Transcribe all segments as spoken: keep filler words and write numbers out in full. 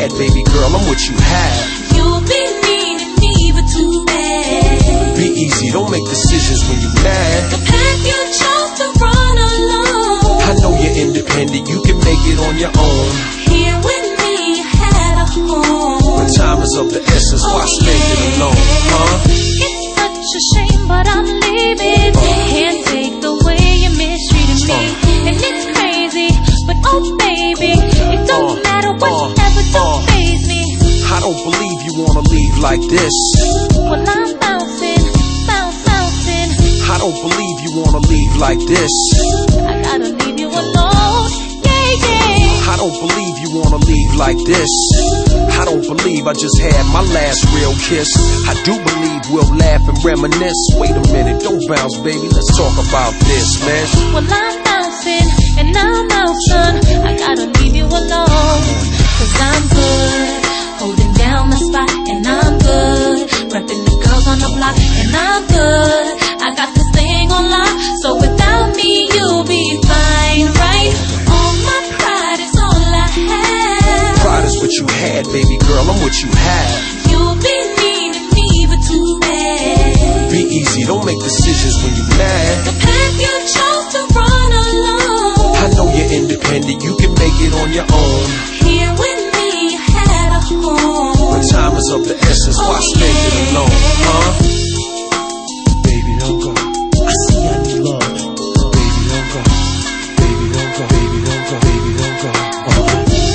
had, baby girl, I'm what you have. You'll be needing me, but too bad. Be easy, don't make decisions when you're mad. The path you chose to run alone. I know you're independent, you can make it on your own. Here with me, you had a home. When time is of the essence, why Oh, spend it yeah. alone, huh? It's such a shame, but I'm leaving. Can't take the way you mistreated me. And it's crazy, but oh baby, it don't Uh, matter uh, whatever, don't uh. faze me. I don't believe you wanna leave like this. Well, I'm bouncing, bounce, bouncing. I don't believe you wanna leave like this. I gotta leave you alone, yeah, yeah. I don't believe you wanna leave like this. I don't believe I just had my last real kiss. I do believe we'll laugh and reminisce. Wait a minute, don't bounce, baby, let's talk about this, man. Well, I'm bouncing, and I'm out, son. I gotta leave you alone, cause I'm good, holding down the spot, and I'm good, repping the girls on the block, and I'm good. I got this thing on lock, so without me, you'll be fine, right? All my pride is all I have. Pride is what you had, baby girl, I'm what you have. You'll be needing me, but too bad. Be easy, don't make decisions when you're mad. The path you chose to run alone. I know you're independent, you can make it on your own. Here with me, you had a home. When time is of the essence, why Oh, spend it yeah. alone, huh? Baby, don't go. I see I need love. Baby, don't go. Baby, don't go. Baby, don't go. Baby, don't go. Uh-huh.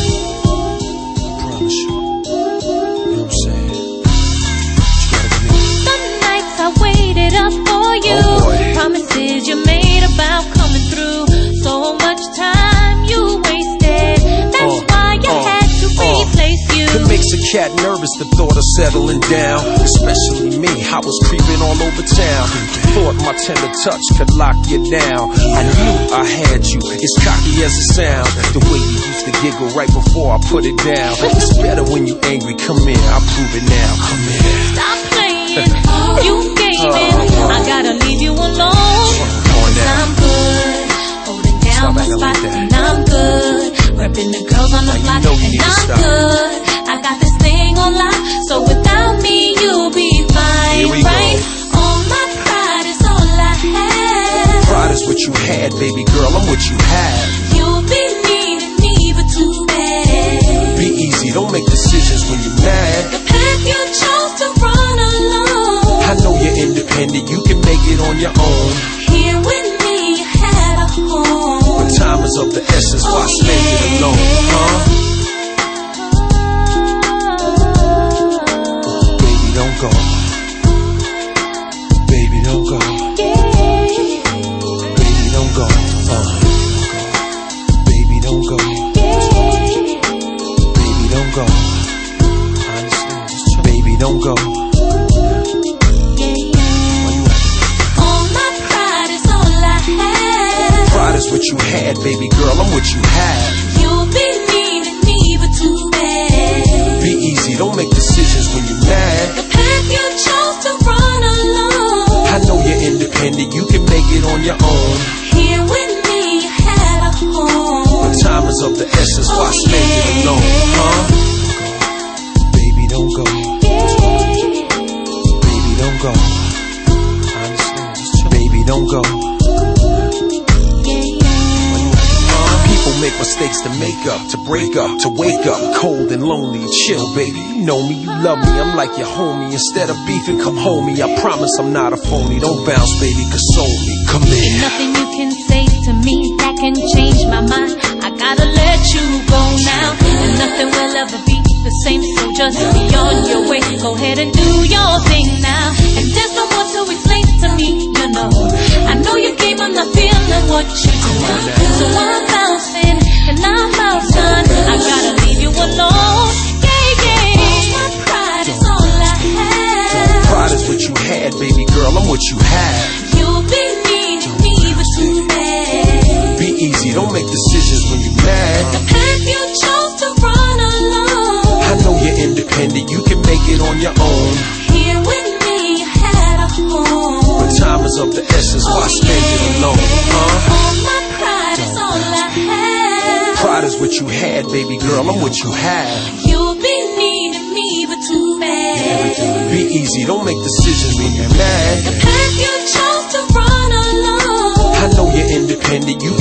I promise you. You know what I'm saying? You gotta believe. The nights I waited up for you, Oh, boy. promises you made about coming through. So much time you wasted. That's Uh, why you uh, had to uh. replace you. It makes a cat nervous, the thought of settling down. Especially me, I was creeping all over town. Thought my tender touch could lock you down. I knew I had you, as cocky as it sounds. The way you used to giggle right before I put it down. It's better when you angry, come in, I'll prove it now. Come in. Stop playing, you gaming. Uh, I gotta leave you alone. Come on Cause now. I'm good, holding down Stop the acting spot, like that. and I'm good, repping the girls on the Now you block, know you and need to I'm stop. good. I got this thing on lock, so without me you'll be fine, Here we go. right? All my pride is all I have. Pride is what you had, baby girl, I'm what you have. You'll be needing me, but too bad. Be easy, don't make decisions when you're mad. The path you chose to run alone. I know you're independent, you can make it on your own. Here with me, you had a home. When time is of the essence, why Oh, spend it yeah. alone, huh? Baby, don't go. Baby, don't go. Baby, don't go. Uh. Baby, don't go. Baby, don't go. I understand. Just chill. Baby, don't go. Why you acting? All my pride is all I have. Pride is what you had, baby girl, I'm what you have. You'll be needing me, but too bad. Be easy, don't make decisions when you're mad. The path you chose to run alone. I know you're independent, you can make it on your own. Here with me, you had a home. When time is of the essence, why Oh, spend it yeah. alone, huh? Baby, don't go. Baby, don't go. I understand, just chill. Baby, don't go. People make mistakes to make up, to break up, to wake up cold and lonely and chill, baby. You know me, you love me, I'm like your homie. Instead of beefing, come home me. I promise I'm not a phony. Don't bounce, baby, console me. Come in. There's nothing you can say to me that can change my mind. I gotta let you go now, and nothing will ever be the same. So just be on your way. Go ahead and do your thing now. And there's no more to explain to me, you know. I know your game, I'm not feeling what you do. So I'm bouncing and I'm out, son. I gotta leave you alone. Yeah, yeah. My pride is all I have. Pride is what you had, baby girl, I'm what you have. You'll be needing me, but too bad. Be easy, don't make decisions when you're mad. The path you chose to run alone. I know you're independent, you can make it on your own. Here with me, you had a home. When time is of the essence, why spend it alone, huh? All my pride is all I have. Pride is what you had, baby girl, I'm what you have. You'll be Be easy, don't make decisions when you're mad. The path you chose to run alone. I know you're independent, you